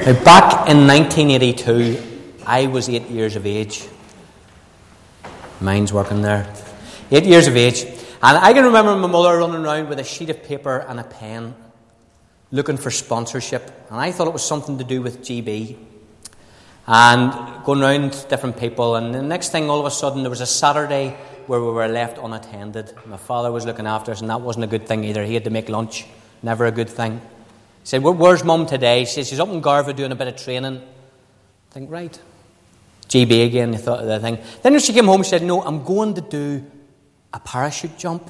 Now, back in 1982, I was 8 years of age. Mine's working there. 8 years of age. And I can remember my mother running around with a sheet of paper and a pen, looking for sponsorship. And I thought it was something to do with GB. And going around different people. And the next thing, all of a sudden, there was a Saturday where we were left unattended. My father was looking after us, and that wasn't a good thing either. He had to make lunch. Never a good thing. He said, "Where's Mum today?" She said, "She's up in Garva doing a bit of training." I think, right. GB again, I thought of the thing. Then when she came home, she said, "No, I'm going to do a parachute jump."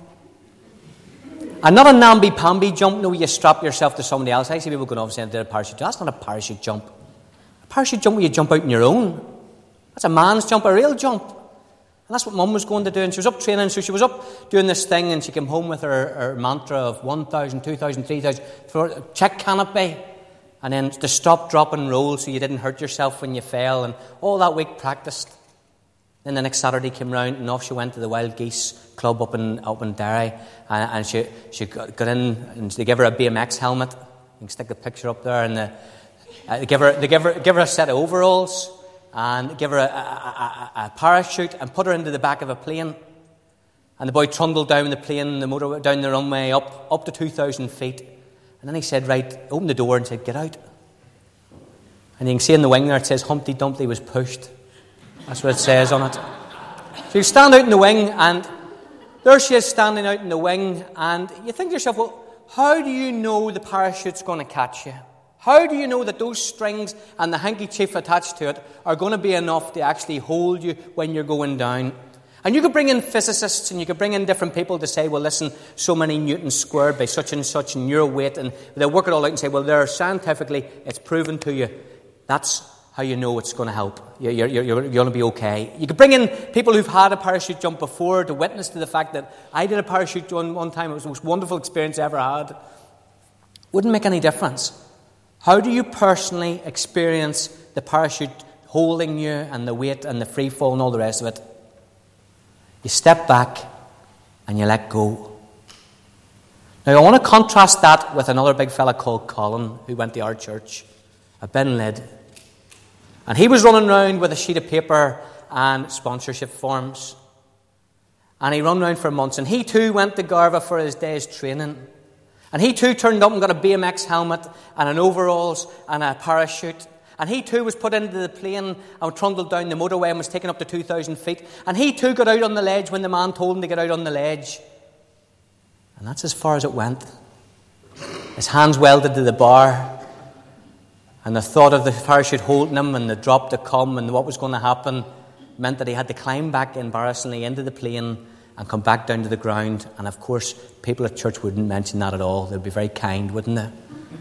And not a namby-pamby jump, no, you strap yourself to somebody else. I see people going off saying they did a parachute jump. That's not a parachute jump. A parachute jump where you jump out on your own. That's a man's jump, a real jump. And that's what Mum was going to do. And she was up training, so she was up doing this thing, and she came home with her mantra of 1,000, 2,000, 3,000, check canopy. And then to stop, drop and roll so you didn't hurt yourself when you fell. And all that week practiced. Then the next Saturday came round, and off she went to the Wild Geese Club up in Derry. And she got in, and they gave her a BMX helmet. You can stick the picture up there. And they give her a set of overalls, and give her a parachute, and put her into the back of a plane. And the boy trundled down the plane, the motor down the runway up to 2,000 feet. And then he said, "Right," opened the door and said, "Get out." And you can see in the wing there, it says Humpty Dumpty was pushed. That's what it says on it. So you stand out in the wing, and there she is standing out in the wing, and you think to yourself, well, how do you know the parachute's going to catch you? How do you know that those strings and the handkerchief attached to it are going to be enough to actually hold you when you're going down? And you could bring in physicists, and you could bring in different people to say, well, listen, so many newtons squared by such and such and your weight, and they'll work it all out and say, well, there, scientifically, it's proven to you. That's how you know it's going to help. You're going to be okay. You could bring in people who've had a parachute jump before to witness to the fact that I did a parachute jump one time. It was the most wonderful experience I ever had. Wouldn't make any difference. How do you personally experience the parachute holding you and the weight and the free fall and all the rest of it? You step back and you let go. Now, I want to contrast that with another big fella called Colin, who went to our church, at Ben Lyd. And he was running around with a sheet of paper and sponsorship forms. And he ran around for months. And he too went to Garva for his day's training. And he too turned up and got a BMX helmet and an overalls and a parachute. And he too was put into the plane and trundled down the motorway and was taken up to 2,000 feet. And he too got out on the ledge when the man told him to get out on the ledge. And that's as far as it went. His hands welded to the bar. And the thought of the parachute holding him and the drop to come and what was going to happen meant that he had to climb back embarrassingly into the plane and come back down to the ground. And of course, people at church wouldn't mention that at all. They'd be very kind, wouldn't they?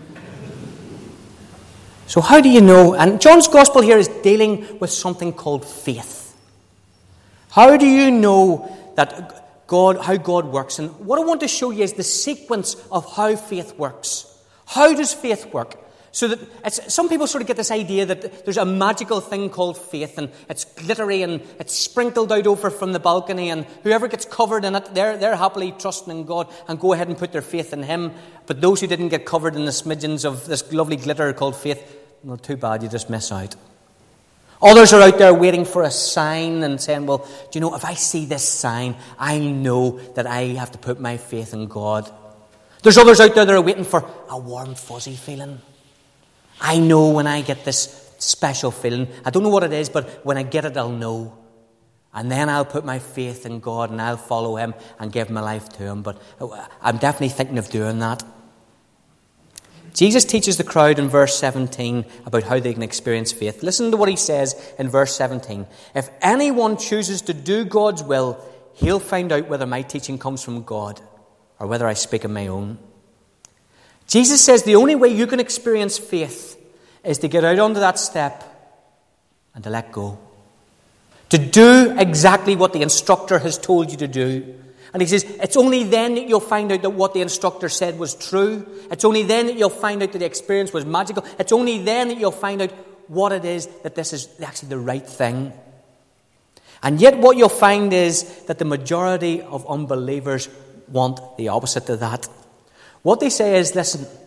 So how do you know? And John's Gospel here is dealing with something called faith. How do you know that how God works? And what I want to show you is the sequence of how faith works. How does faith work? So that some people sort of get this idea that there's a magical thing called faith, and it's glittery and it's sprinkled out over from the balcony, and whoever gets covered in it, they're happily trusting in God and go ahead and put their faith in Him. But those who didn't get covered in the smidgens of this lovely glitter called faith, well, too bad, you just miss out. Others are out there waiting for a sign and saying, well, do you know, if I see this sign, I know that I have to put my faith in God. There's others out there that are waiting for a warm, fuzzy feeling. I know when I get this special feeling. I don't know what it is, but when I get it, I'll know. And then I'll put my faith in God and I'll follow Him and give my life to Him. But I'm definitely thinking of doing that. Jesus teaches the crowd in verse 17 about how they can experience faith. Listen to what He says in verse 17. If anyone chooses to do God's will, he'll find out whether my teaching comes from God or whether I speak on my own. Jesus says the only way you can experience faith is to get out onto that step and to let go. To do exactly what the instructor has told you to do. And He says it's only then that you'll find out that what the instructor said was true. It's only then that you'll find out that the experience was magical. It's only then that you'll find out what it is that this is actually the right thing. And yet what you'll find is that the majority of unbelievers want the opposite of that. What they say is, listen,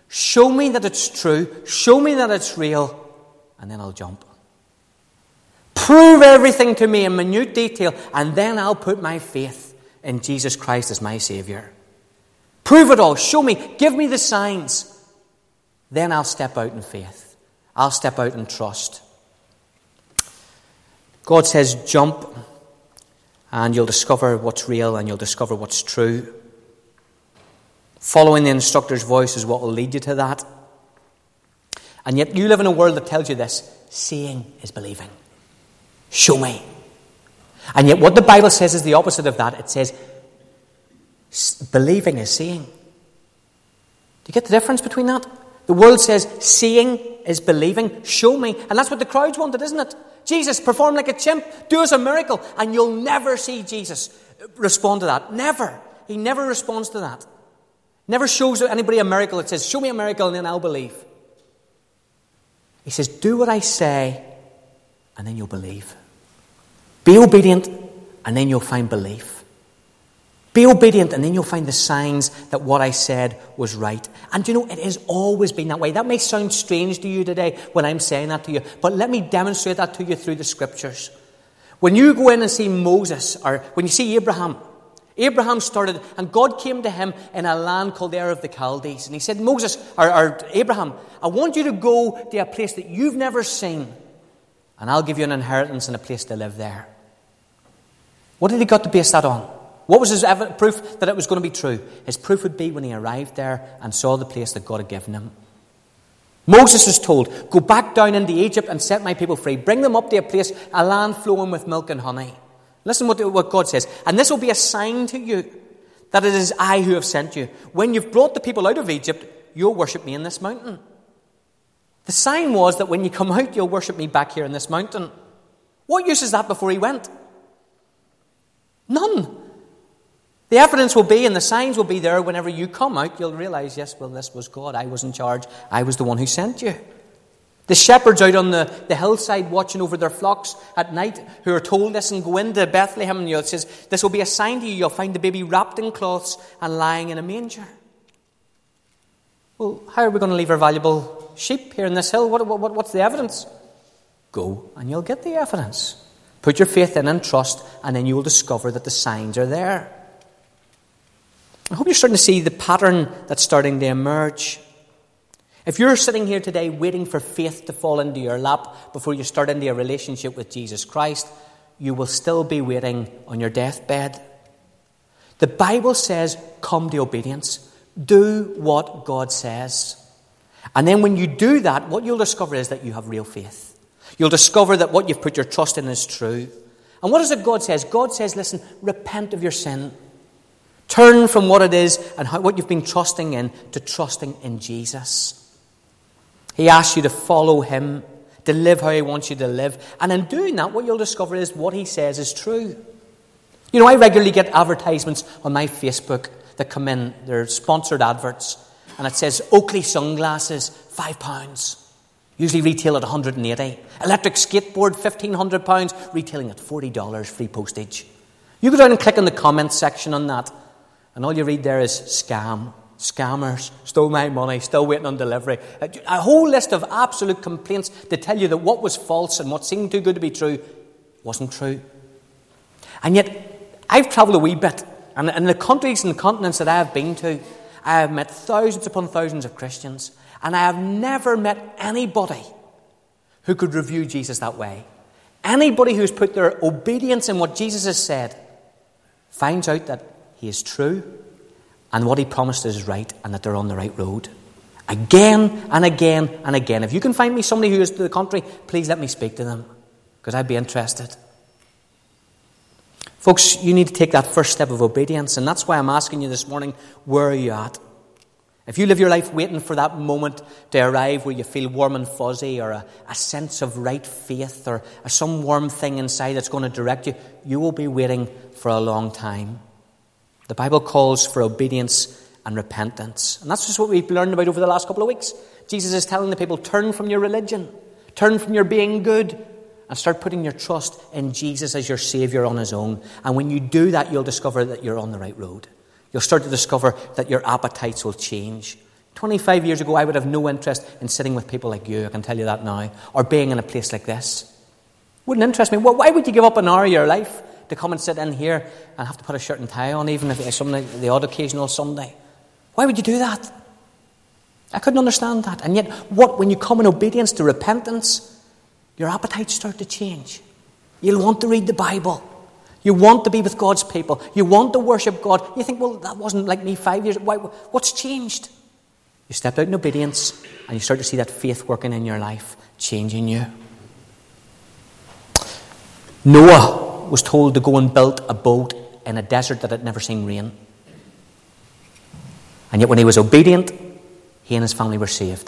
Show me that it's true. Show me that it's real. And then I'll jump. Prove everything to me in minute detail, and then I'll put my faith in Jesus Christ as my Saviour. Prove it all. Show me. Give me the signs. Then I'll step out in faith. I'll step out in trust. God says jump, and you'll discover what's real and you'll discover what's true. Following the instructor's voice is what will lead you to that. And yet you live in a world that tells you this: seeing is believing. Show me. And yet what the Bible says is the opposite of that. It says believing is seeing. Do you get the difference between that? The world says seeing is believing. Show me. And that's what the crowds wanted, isn't it? Jesus, perform like a chimp. Do us a miracle. And you'll never see Jesus respond to that. Never. He never responds to that. Never shows anybody a miracle. It says, show me a miracle and then I'll believe. He says, do what I say and then you'll believe. Be obedient and then you'll find belief. Be obedient and then you'll find the signs that what I said was right. And you know, it has always been that way. That may sound strange to you today when I'm saying that to you, but let me demonstrate that to you through the Scriptures. When you go in and see Moses, or when you see Abraham started, and God came to him in a land called Ur of the Chaldees. And he said, Moses, or Abraham, I want you to go to a place that you've never seen, and I'll give you an inheritance and a place to live there. What did he got to base that on? What was his proof that it was going to be true? His proof would be when he arrived there and saw the place that God had given him. Moses is told, go back down into Egypt and set my people free. Bring them up to a place, a land flowing with milk and honey. Listen what God says. And this will be a sign to you that it is I who have sent you. When you've brought the people out of Egypt, you'll worship me in this mountain. The sign was that when you come out, you'll worship me back here in this mountain. What use is that before he went? None. The evidence will be and the signs will be there whenever you come out. You'll realize, yes, well, this was God. I was in charge. I was the one who sent you. The shepherds out on the hillside watching over their flocks at night who are told this and go into Bethlehem, and it says, this will be a sign to you. You'll find the baby wrapped in cloths and lying in a manger. Well, how are we going to leave our valuable sheep here in this hill? What's the evidence? Go and you'll get the evidence. Put your faith in and trust, and then you will discover that the signs are there. I hope you're starting to see the pattern that's starting to emerge. If you're sitting here today waiting for faith to fall into your lap before you start into a relationship with Jesus Christ, you will still be waiting on your deathbed. The Bible says, come to obedience. Do what God says. And then when you do that, what you'll discover is that you have real faith. You'll discover that what you've put your trust in is true. And what is it God says? God says, listen, repent of your sin. Turn from what it is and what you've been trusting in to trusting in Jesus. He asks you to follow him, to live how he wants you to live. And in doing that, what you'll discover is what he says is true. You know, I regularly get advertisements on my Facebook that come in. They're sponsored adverts. And it says, Oakley sunglasses, £5. Usually retail at $180. Electric skateboard, £1,500, retailing at $40, free postage. You go down and click on the comments section on that, and all you read there is scam, scammers, stole my money, still waiting on delivery. A whole list of absolute complaints to tell you that what was false and what seemed too good to be true wasn't true. And yet, I've travelled a wee bit, and in the countries and the continents that I have been to, I have met thousands upon thousands of Christians, and I have never met anybody who could review Jesus that way. Anybody who's put their obedience in what Jesus has said finds out that he is true and what he promised is right and that they're on the right road. Again and again and again. If you can find me somebody who is to the contrary, please let me speak to them, because I'd be interested. Folks, you need to take that first step of obedience, and that's why I'm asking you this morning, where are you at? If you live your life waiting for that moment to arrive where you feel warm and fuzzy, or a sense of right faith, or some warm thing inside that's going to direct you, you will be waiting for a long time. The Bible calls for obedience and repentance. And that's just what we've learned about over the last couple of weeks. Jesus is telling the people, turn from your religion, turn from your being good, and start putting your trust in Jesus as your Saviour on his own. And when you do that, you'll discover that you're on the right road. You'll start to discover that your appetites will change. 25 years ago, I would have no interest in sitting with people like you, I can tell you that now, or being in a place like this. Wouldn't interest me. Why would you give up an hour of your life to come and sit in here and have to put a shirt and tie on, even if it's the odd occasional Sunday? Why would you do that? I couldn't understand that. And yet, when you come in obedience to repentance, your appetites start to change. You'll want to read the Bible. You want to be with God's people. You want to worship God. You think, well, that wasn't like me 5 years ago. What's changed? You step out in obedience and you start to see that faith working in your life, changing you. Noah was told to go and build a boat in a desert that had never seen rain. And yet when he was obedient, he and his family were saved.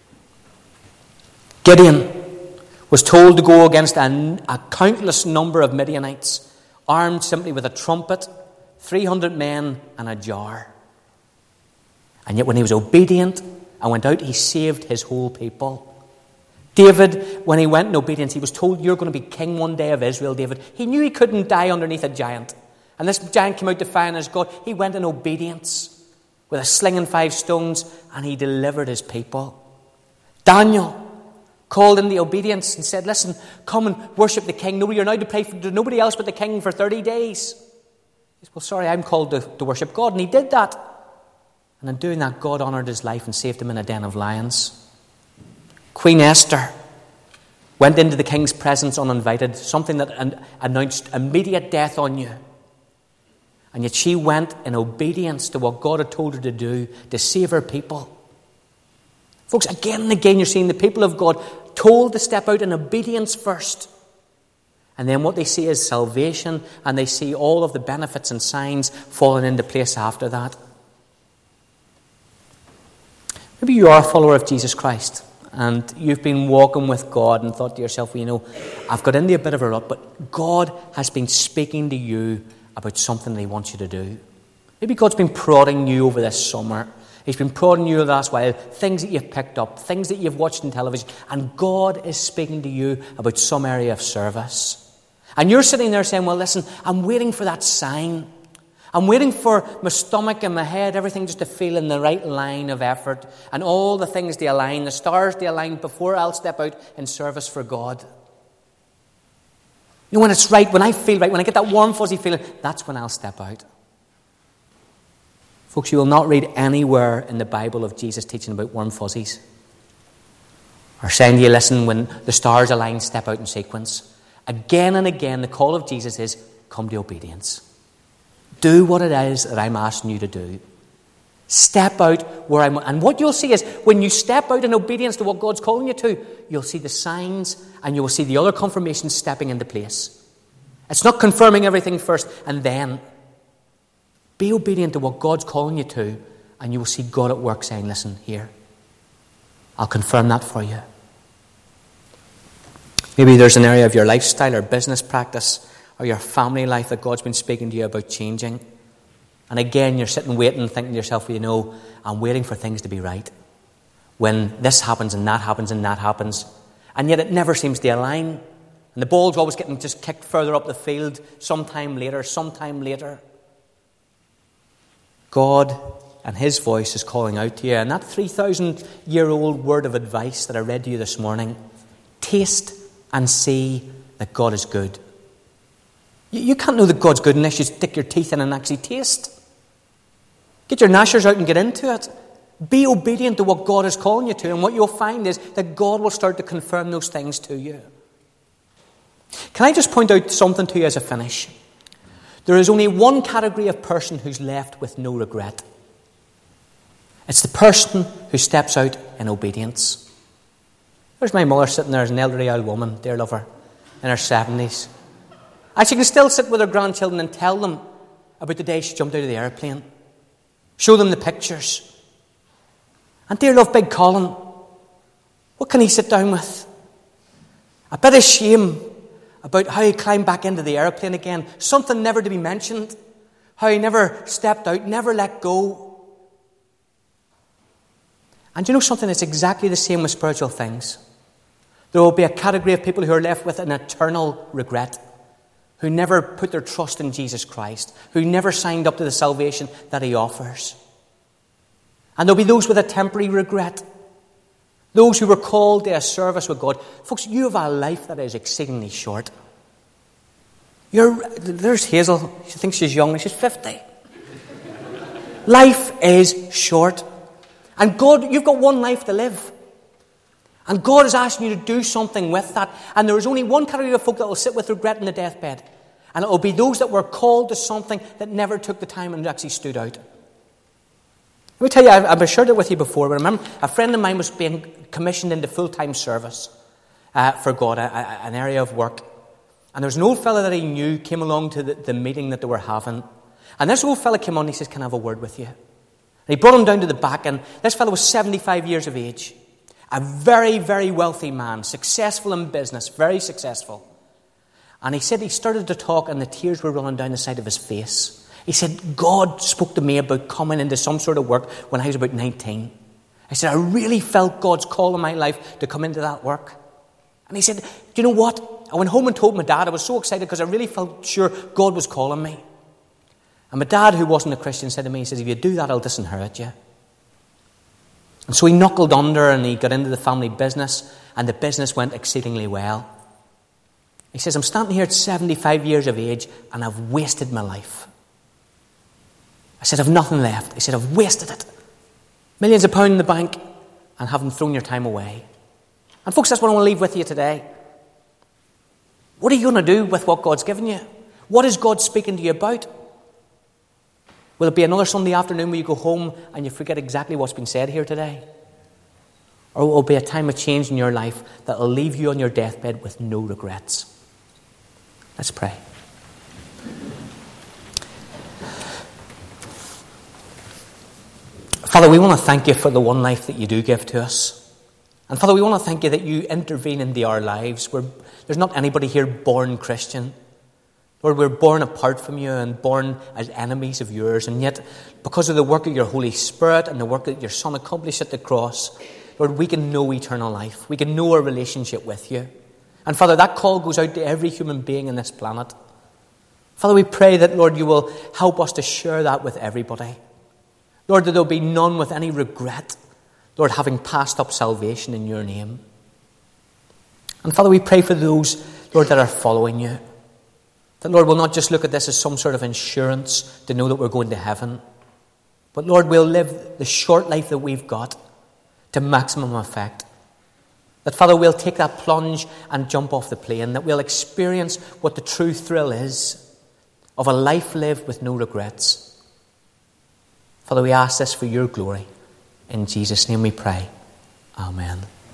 Gideon was told to go against a countless number of Midianites, armed simply with a trumpet, 300 men and a jar. And yet when he was obedient and went out, he saved his whole people. David, when he went in obedience, he was told, you're going to be king one day of Israel, David. He knew he couldn't die underneath a giant. And this giant came out defying his God. He went in obedience with a sling and 5 stones, and he delivered his people. Daniel called in the obedience and said, listen, come and worship the king. No, you're now to pray to nobody else but the king for 30 days. He said, well, sorry, I'm called to worship God. And he did that. And in doing that, God honoured his life and saved him in a den of lions. Queen Esther went into the king's presence uninvited, something that announced immediate death on you. And yet she went in obedience to what God had told her to do to save her people. Folks, again and again you're seeing the people of God told to step out in obedience first. And then what they see is salvation, and they see all of the benefits and signs falling into place after that. Maybe you are a follower of Jesus Christ, and you've been walking with God and thought to yourself, well, you know, I've got into a bit of a rut, but God has been speaking to you about something that he wants you to do. Maybe God's been prodding you over this summer. He's been prodding you the last while, things that you've picked up, things that you've watched on television, and God is speaking to you about some area of service. And you're sitting there saying, well, listen, I'm waiting for that sign. I'm waiting for my stomach and my head, everything just to feel in the right line of effort, and all the things to align, the stars to align before I'll step out in service for God. You know, when it's right, when I feel right, when I get that warm, fuzzy feeling, that's when I'll step out. Folks, you will not read anywhere in the Bible of Jesus teaching about warm fuzzies, or saying to you, listen, when the stars align, step out in sequence. Again and again, the call of Jesus is, come to obedience. Do what it is that I'm asking you to do. Step out where I'm... And what you'll see is, when you step out in obedience to what God's calling you to, you'll see the signs and you will see the other confirmations stepping into place. It's not confirming everything first and then. Be obedient to what God's calling you to, and you will see God at work saying, listen, here, I'll confirm that for you. Maybe there's an area of your lifestyle or business practice or your family life that God's been speaking to you about changing. And again, you're sitting waiting, thinking to yourself, you know, I'm waiting for things to be right. When this happens and that happens and that happens. And yet it never seems to align. And the ball's always getting just kicked further up the field, sometime later. God and his voice is calling out to you. And that 3,000-year-old word of advice that I read to you this morning, taste and see that God is good. You can't know that God's good unless you stick your teeth in and actually taste. Get your gnashers out and get into it. Be obedient to what God is calling you to, and what you'll find is that God will start to confirm those things to you. Can I just point out something to you as a finish? There is only one category of person who's left with no regret. It's the person who steps out in obedience. There's my mother sitting there as an elderly old woman, dear lover, in her 70s. And she can still sit with her grandchildren and tell them about the day she jumped out of the airplane. Show them the pictures. And dear love, Big Colin, what can he sit down with? A bit of shame about how he climbed back into the airplane again. Something never to be mentioned. How he never stepped out, never let go. And you know something? It's exactly the same with spiritual things. There will be a category of people who are left with an eternal regret, who never put their trust in Jesus Christ, who never signed up to the salvation that he offers. And there'll be those with a temporary regret. Those who were called to a service with God. Folks, you have a life that is exceedingly short. There's Hazel. She thinks she's young. She's 50. Life is short. And God, you've got one life to live. And God is asking you to do something with that. And there is only one category of folk that will sit with regret in the deathbed. And it will be those that were called to something that never took the time and actually stood out. Let me tell you, I've shared it with you before, but remember, a friend of mine was being commissioned into full-time service for God, an area of work. And there was an old fella that he knew came along to the meeting that they were having. And this old fella came on and he says, "Can I have a word with you?" And he brought him down to the back, and this fella was 75 years of age. A very, very wealthy man, successful in business, very successful. And he said he started to talk and the tears were running down the side of his face. He said, "God spoke to me about coming into some sort of work when I was about 19. I said, I really felt God's call in my life to come into that work." And he said, "Do you know what? I went home and told my dad. I was so excited because I really felt sure God was calling me." And my dad, who wasn't a Christian, said to me, he says, "If you do that, I'll disinherit you." And so he knuckled under and he got into the family business, and the business went exceedingly well. He says, "I'm standing here at 75 years of age and I've wasted my life." I said, "I've nothing left." He said, "I've wasted it. Millions of pounds in the bank and haven't thrown your time away." And folks, that's what I want to leave with you today. What are you going to do with what God's given you? What is God speaking to you about? Will it be another Sunday afternoon where you go home and you forget exactly what's been said here today? Or will it be a time of change in your life that will leave you on your deathbed with no regrets? Let's pray. Father, we want to thank you for the one life that you do give to us. And Father, we want to thank you that you intervene into our lives. There's not anybody here born Christian. Lord, we're born apart from you and born as enemies of yours. And yet, because of the work of your Holy Spirit and the work that your Son accomplished at the cross, Lord, we can know eternal life. We can know our relationship with you. And Father, that call goes out to every human being on this planet. Father, we pray that, Lord, you will help us to share that with everybody. Lord, that there will be none with any regret, Lord, having passed up salvation in your name. And Father, we pray for those, Lord, that are following you. That, Lord, we'll not just look at this as some sort of insurance to know that we're going to heaven. But, Lord, we'll live the short life that we've got to maximum effect. That, Father, we'll take that plunge and jump off the plane. That we'll experience what the true thrill is of a life lived with no regrets. Father, we ask this for your glory. In Jesus' name we pray. Amen.